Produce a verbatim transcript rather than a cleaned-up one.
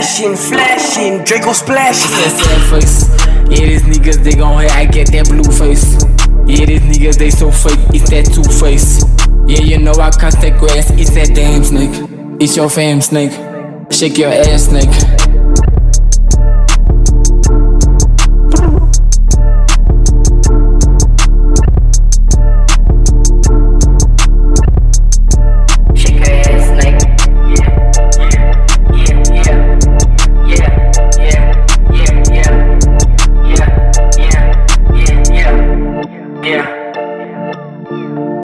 flashing, flashing, Draco splashing. It's that sad face. Yeah, these niggas, they gon' hate, I get that blue face. Yeah, these niggas, they so fake, it's that two-face. Yeah, you know I cut that grass, it's that damn snake. It's your fam snake, shake your ass snake.